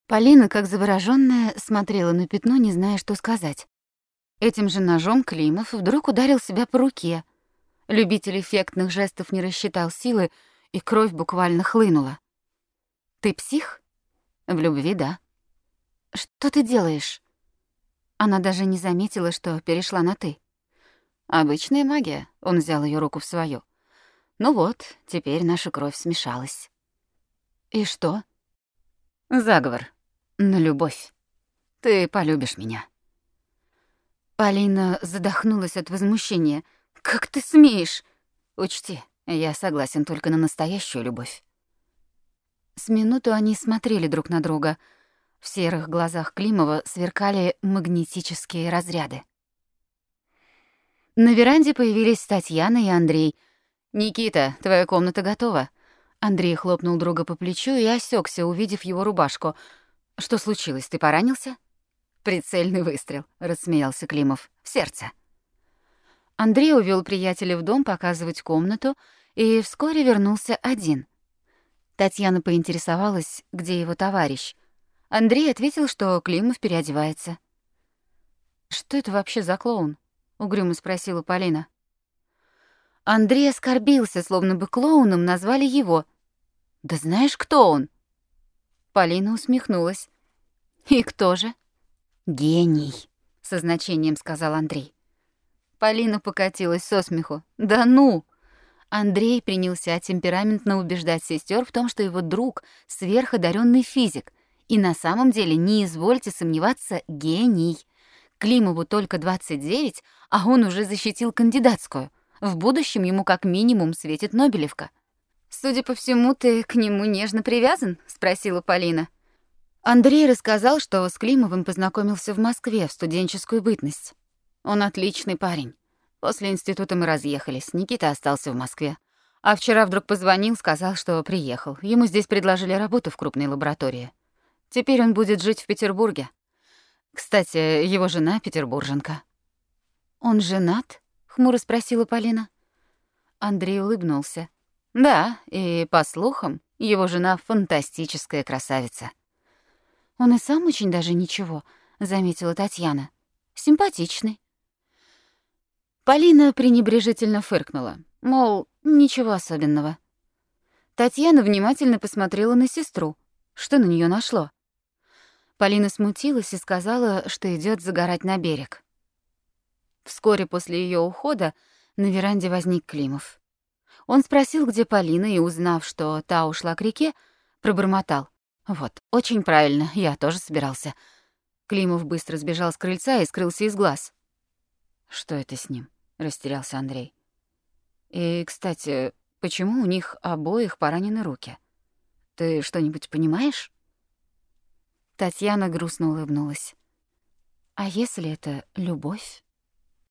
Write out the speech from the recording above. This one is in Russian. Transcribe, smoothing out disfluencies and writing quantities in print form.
Полина, как заворожённая, смотрела на пятно, не зная, что сказать. Этим же ножом Климов вдруг ударил себя по руке. Любитель эффектных жестов не рассчитал силы, и кровь буквально хлынула. «Ты псих?» «В любви, да». «Что ты делаешь?» Она даже не заметила, что перешла на «ты». «Обычная магия», — он взял её руку в свою. «Ну вот, теперь наша кровь смешалась». «И что?» «Заговор. На любовь. Ты полюбишь меня». Полина задохнулась от возмущения. «Как ты смеешь?» «Учти, я согласен только на настоящую любовь». С минуту они смотрели друг на друга. В серых глазах Климова сверкали магнетические разряды. На веранде появились Татьяна и Андрей. «Никита, твоя комната готова». Андрей хлопнул друга по плечу и осекся, увидев его рубашку. «Что случилось, ты поранился?» «Прицельный выстрел», — рассмеялся Климов. «В сердце». Андрей увел приятеля в дом показывать комнату и вскоре вернулся один. Татьяна поинтересовалась, где его товарищ. Андрей ответил, что Климов переодевается. «Что это вообще за клоун?» — угрюмо спросила Полина. Андрей оскорбился, словно бы клоуном назвали его. «Да знаешь, кто он?» Полина усмехнулась. «И кто же?» «Гений», — со значением сказал Андрей. Полина покатилась со смеху. «Да ну!» Андрей принялся темпераментно убеждать сестер в том, что его друг — сверходаренный физик. И на самом деле, не извольте сомневаться, гений. Климову только 29, а он уже защитил кандидатскую. В будущем ему как минимум светит Нобелевка. «Судя по всему, ты к нему нежно привязан?» — спросила Полина. Андрей рассказал, что с Климовым познакомился в Москве в студенческую бытность. Он отличный парень. После института мы разъехались, Никита остался в Москве. А вчера вдруг позвонил, сказал, что приехал. Ему здесь предложили работу в крупной лаборатории. Теперь он будет жить в Петербурге. Кстати, его жена петербурженка. «Он женат?» — хмуро спросила Полина. Андрей улыбнулся. «Да, и, по слухам, его жена фантастическая красавица». «Он и сам очень даже ничего», — заметила Татьяна. «Симпатичный». Полина пренебрежительно фыркнула, мол, ничего особенного. Татьяна внимательно посмотрела на сестру. Что на неё нашло? Полина смутилась и сказала, что идёт загорать на берег. Вскоре после её ухода на веранде возник Климов. Он спросил, где Полина, и, узнав, что та ушла к реке, пробормотал: «Вот, очень правильно, я тоже собирался». Климов быстро сбежал с крыльца и скрылся из глаз. «Что это с ним?» — растерялся Андрей. «И, кстати, почему у них обоих поранены руки? Ты что-нибудь понимаешь?» Татьяна грустно улыбнулась. «А если это любовь?»